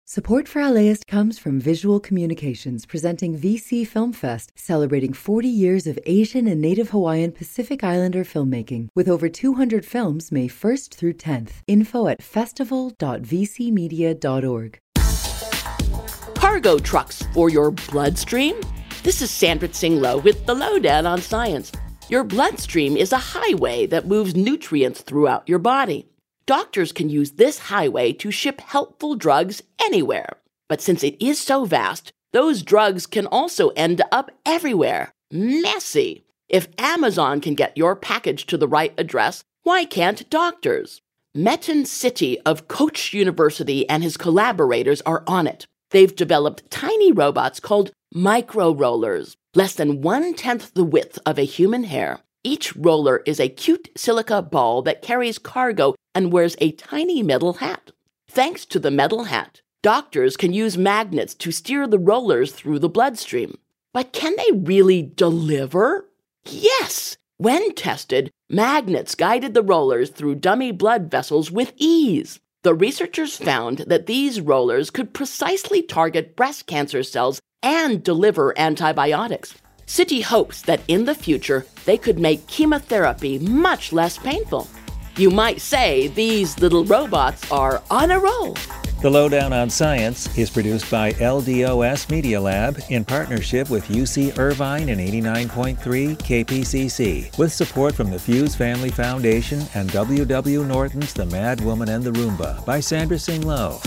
Support for LAist comes from Visual Communications, presenting VC Film Fest, celebrating 40 years of Asian and Native Hawaiian Pacific Islander filmmaking, with over 200 films May 1st through 10th. Info at festival.vcmedia.org. Cargo trucks for your bloodstream? This is Sandra Tsing Loh with the Lowdown on Science. Your bloodstream is a highway that moves nutrients throughout your body. Doctors can use this highway to ship helpful drugs anywhere. But since it is so vast, those drugs can also end up everywhere. Messy. If Amazon can get your package to the right address, why can't doctors? Metin City of Koch University and his collaborators are on it. They've developed tiny robots called micro-rollers, less than 1/10 the width of a human hair. Each roller is a cute silica ball that carries cargo and wears a tiny metal hat. Thanks to the metal hat, doctors can use magnets to steer the rollers through the bloodstream. But can they really deliver? Yes! When tested, magnets guided the rollers through dummy blood vessels with ease. The researchers found that these rollers could precisely target breast cancer cells and deliver antibiotics. Citi hopes that in the future, they could make chemotherapy much less painful. You might say these little robots are on a roll. The Lowdown on Science is produced by LDOS Media Lab in partnership with UC Irvine and 89.3 KPCC, with support from the Fuse Family Foundation and W.W. Norton's The Mad Woman and the Roomba by Sandra Tsing Loh.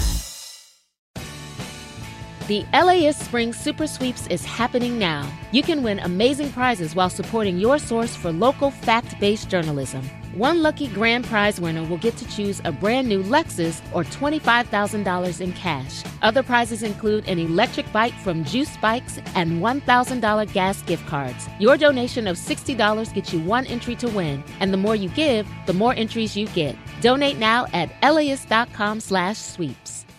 The LAist Spring Super Sweeps is happening now. You can win amazing prizes while supporting your source for local fact-based journalism. One lucky grand prize winner will get to choose a brand new Lexus or $25,000 in cash. Other prizes include an electric bike from Juice Bikes and $1,000 gas gift cards. Your donation of $60 gets you one entry to win, and the more you give, the more entries you get. Donate now at LAist.com/sweeps.